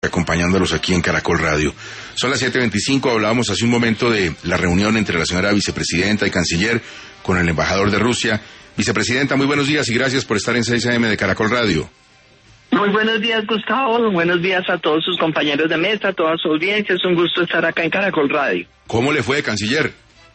acompañándolos aquí en Caracol Radio. Son las 7:25, hablábamos hace un momento de la reunión entre la señora vicepresidenta y canciller con el embajador de Rusia. Vicepresidenta, muy buenos días y gracias por estar en 6 AM de Caracol Radio. Muy buenos días, Gustavo, buenos días a todos sus compañeros de mesa, a toda su audiencia, es un gusto estar acá en Caracol Radio. ¿Cómo le fue, canciller?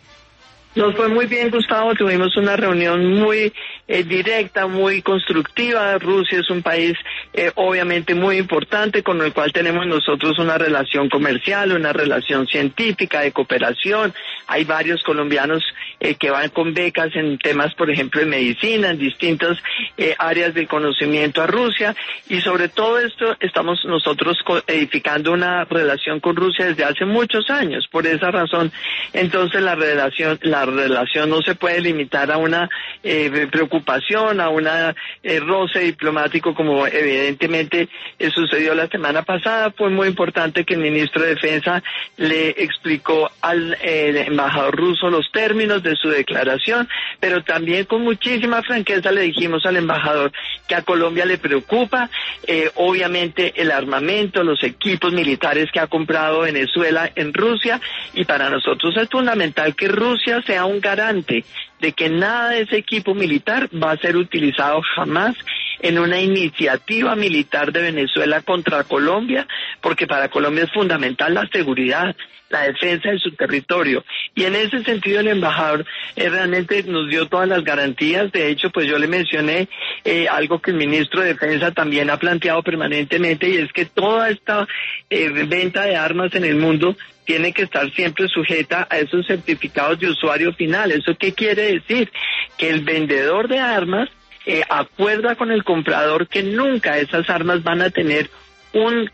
Nos fue muy bien, Gustavo, tuvimos una reunión muy directa, muy constructiva. Rusia es un país obviamente muy importante con el cual tenemos nosotros una relación comercial, una relación científica, de cooperación. Hay varios colombianos que van con becas en temas, por ejemplo, de medicina, en distintas áreas del conocimiento a Rusia, y sobre todo esto estamos nosotros edificando una relación con Rusia desde hace muchos años. Por esa razón, entonces la relación no se puede limitar a una preocupación, a una roce diplomático como evidentemente sucedió la semana pasada. Fue muy importante que el ministro de Defensa le explicó al embajador ruso los términos de su declaración, pero también con muchísima franqueza le dijimos al embajador que a Colombia le preocupa obviamente el armamento, los equipos militares que ha comprado Venezuela en Rusia, y para nosotros es fundamental que Rusia sea un garante de que nada de ese equipo militar va a ser utilizado jamás en una iniciativa militar de Venezuela contra Colombia, porque para Colombia es fundamental la seguridad, la defensa de su territorio. Y en ese sentido el embajador realmente nos dio todas las garantías. De hecho, pues yo le mencioné algo que el ministro de Defensa también ha planteado permanentemente, y es que toda esta venta de armas en el mundo tiene que estar siempre sujeta a esos certificados de usuario final. ¿Eso qué quiere decir? Que el vendedor de armas acuerda con el comprador que nunca esas armas van a tener un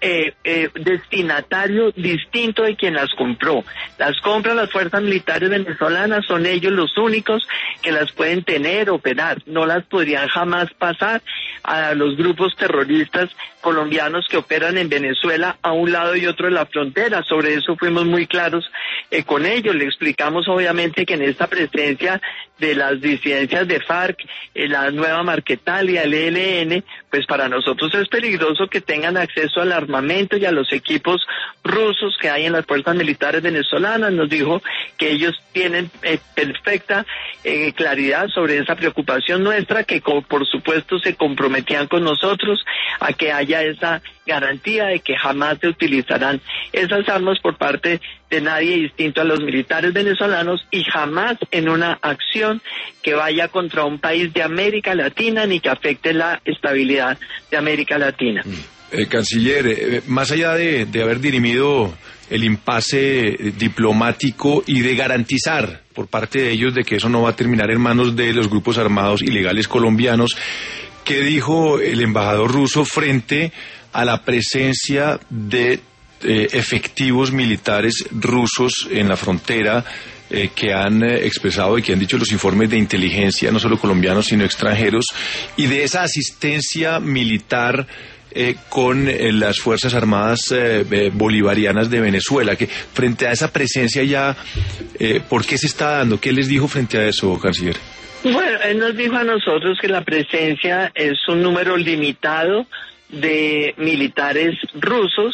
destinatario distinto de quien las compró. Las compran las fuerzas militares venezolanas, son ellos los únicos que las pueden tener, operar. No las podrían jamás pasar a los grupos terroristas colombianos que operan en Venezuela a un lado y otro de la frontera. Sobre eso fuimos muy claros con ellos. Le explicamos obviamente que en esta presencia de las disidencias de FARC, la nueva Marquetalia, el ELN, pues para nosotros es peligroso que tengan acceso al armamento y a los equipos rusos que hay en las fuerzas militares venezolanas. Nos dijo que ellos tienen perfecta claridad sobre esa preocupación nuestra, que por supuesto se comprometían con nosotros a que haya esa garantía de que jamás se utilizarán esas armas por parte de nadie distinto a los militares venezolanos, y jamás en una acción que vaya contra un país de América Latina ni que afecte la estabilidad de América Latina. Canciller, más allá de haber dirimido el impasse diplomático y de garantizar por parte de ellos de que eso no va a terminar en manos de los grupos armados ilegales colombianos, ¿qué dijo el embajador ruso frente a la presencia de efectivos militares rusos en la frontera que han expresado y que han dicho los informes de inteligencia, no solo colombianos sino extranjeros, y de esa asistencia militar con las Fuerzas Armadas bolivarianas de Venezuela? Que frente a esa presencia ya, ¿por qué se está dando? ¿Qué les dijo frente a eso, canciller? Bueno, él nos dijo a nosotros que la presencia es un número limitado de militares rusos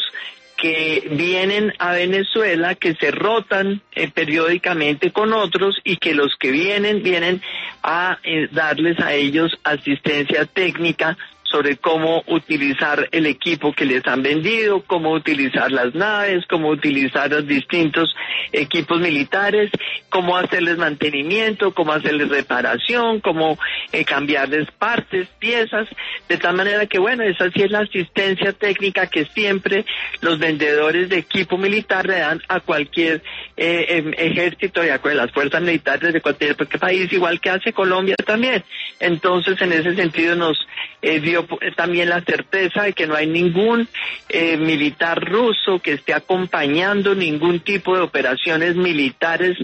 que vienen a Venezuela, que se rotan periódicamente con otros, y que los que vienen a darles a ellos asistencia técnica sobre cómo utilizar el equipo que les han vendido, cómo utilizar las naves, cómo utilizar los distintos equipos militares, cómo hacerles mantenimiento, cómo hacerles reparación, cómo cambiarles partes, piezas, de tal manera que, bueno, esa sí es la asistencia técnica que siempre los vendedores de equipo militar le dan a cualquier ejército y a las fuerzas militares de cualquier país, igual que hace Colombia también. Entonces, en ese sentido nos dio también la certeza de que no hay ningún militar ruso que esté acompañando ningún tipo de operaciones militares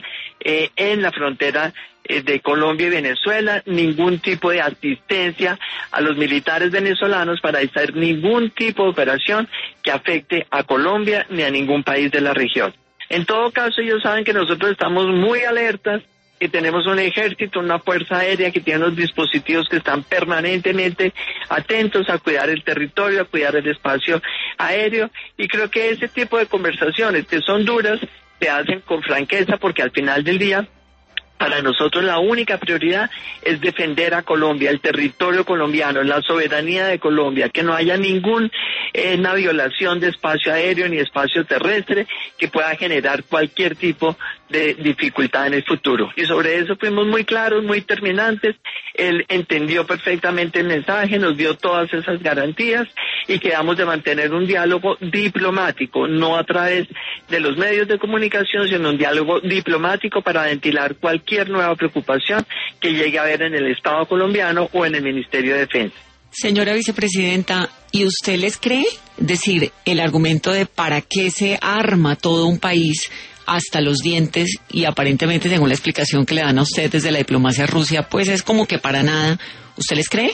en la frontera de Colombia y Venezuela, ningún tipo de asistencia a los militares venezolanos para hacer ningún tipo de operación que afecte a Colombia ni a ningún país de la región. En todo caso, ellos saben que nosotros estamos muy alertas que tenemos un ejército, una fuerza aérea que tiene unos dispositivos que están permanentemente atentos a cuidar el territorio, a cuidar el espacio aéreo, y creo que ese tipo de conversaciones que son duras se hacen con franqueza, porque al final del día para nosotros la única prioridad es defender a Colombia, el territorio colombiano, la soberanía de Colombia, que no haya ninguna violación de espacio aéreo ni espacio terrestre que pueda generar cualquier tipo de dificultad en el futuro. Y sobre eso fuimos muy claros, muy terminantes. Él entendió perfectamente el mensaje, nos dio todas esas garantías y quedamos de mantener un diálogo diplomático, no a través de los medios de comunicación, sino un diálogo diplomático para ventilar cualquier nueva preocupación que llegue a haber en el Estado colombiano o en el Ministerio de Defensa. Señora vicepresidenta, ¿y usted les cree? Es decir, el argumento de para qué se arma todo un país hasta los dientes y aparentemente, según la explicación que le dan a usted desde la diplomacia Rusia, pues es como que para nada. ¿Usted les cree?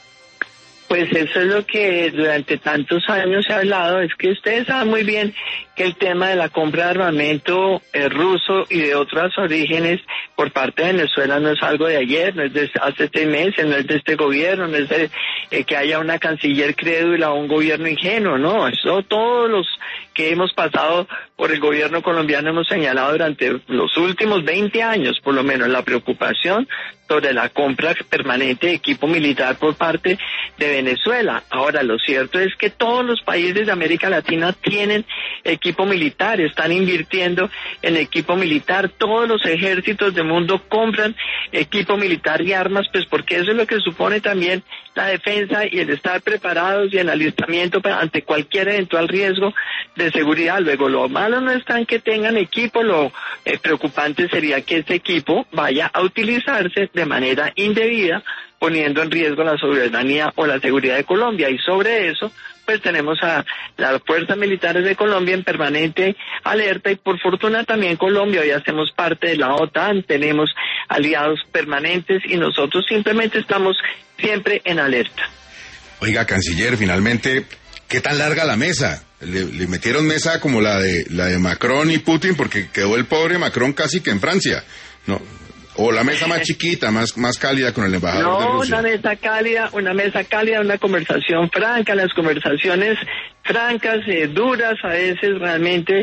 Pues eso es lo que durante tantos años se ha hablado, es que ustedes saben muy bien que el tema de la compra de armamento ruso y de otros orígenes por parte de Venezuela no es algo de ayer, no es de hace 6 meses, no es de este gobierno, no es de que haya una canciller crédula o un gobierno ingenuo, no, eso todos los que hemos pasado por el gobierno colombiano hemos señalado durante los últimos 20 años, por lo menos, la preocupación sobre la compra permanente de equipo militar por parte de Venezuela. Ahora, lo cierto es que todos los países de América Latina tienen equipo militar, están invirtiendo en equipo militar, todos los ejércitos del mundo compran equipo militar y armas, pues porque eso es lo que supone también la defensa y el estar preparados y en alistamiento ante cualquier eventual riesgo de seguridad. Luego, lo malo no está en que tengan equipo, lo preocupante sería que ese equipo vaya a utilizarse de manera indebida, poniendo en riesgo la soberanía o la seguridad de Colombia. Y sobre eso, pues tenemos a las fuerzas militares de Colombia en permanente alerta, y por fortuna también Colombia, hoy hacemos parte de la OTAN, tenemos aliados permanentes y nosotros simplemente estamos siempre en alerta. Oiga, canciller, finalmente, ¿qué tan larga la mesa? Le metieron mesa como la de Macron y Putin, porque quedó el pobre Macron casi que en Francia, ¿no? O la mesa más chiquita, más cálida con el embajador de Rusia. No, una mesa cálida, una conversación franca, las conversaciones francas, duras a veces, realmente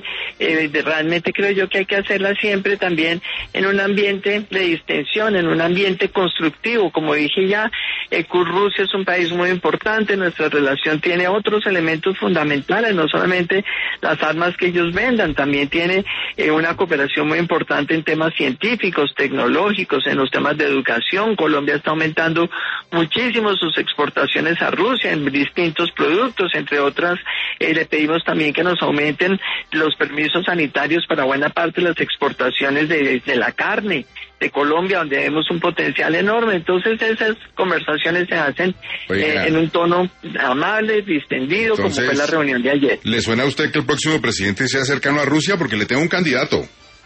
creo yo que hay que hacerlas siempre también en un ambiente de distensión, en un ambiente constructivo. Como dije ya, Rusia es un país muy importante, nuestra relación tiene otros elementos fundamentales, no solamente las armas que ellos vendan, también tiene una cooperación muy importante en temas científicos, tecnológicos, en los temas de educación. Colombia está aumentando muchísimo sus exportaciones a Rusia en distintos productos, entre otras. Le pedimos también que nos aumenten los permisos sanitarios para buena parte de las exportaciones de la carne de Colombia, donde vemos un potencial enorme. Entonces esas conversaciones se hacen en un tono amable, distendido. Entonces, como fue la reunión de ayer. ¿Le suena a usted que el próximo presidente sea cercano a Rusia? Porque le tengo un candidato.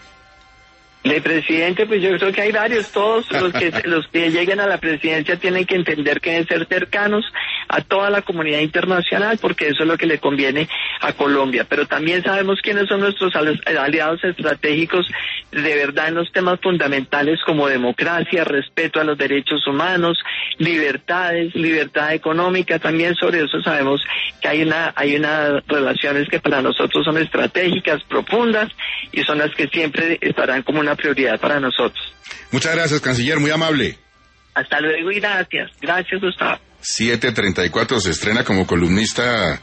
El presidente, pues yo creo que hay varios, todos los que lleguen a la presidencia tienen que entender que deben ser cercanos a toda la comunidad internacional, porque eso es lo que le conviene a Colombia. Pero también sabemos quiénes son nuestros aliados estratégicos de verdad en los temas fundamentales como democracia, respeto a los derechos humanos, libertades, libertad económica. También sobre eso sabemos que hay unas relaciones que para nosotros son estratégicas, profundas, y son las que siempre estarán como una prioridad para nosotros. Muchas gracias, canciller, muy amable. Hasta luego y gracias. Gracias, Gustavo. 7:34, se estrena como columnista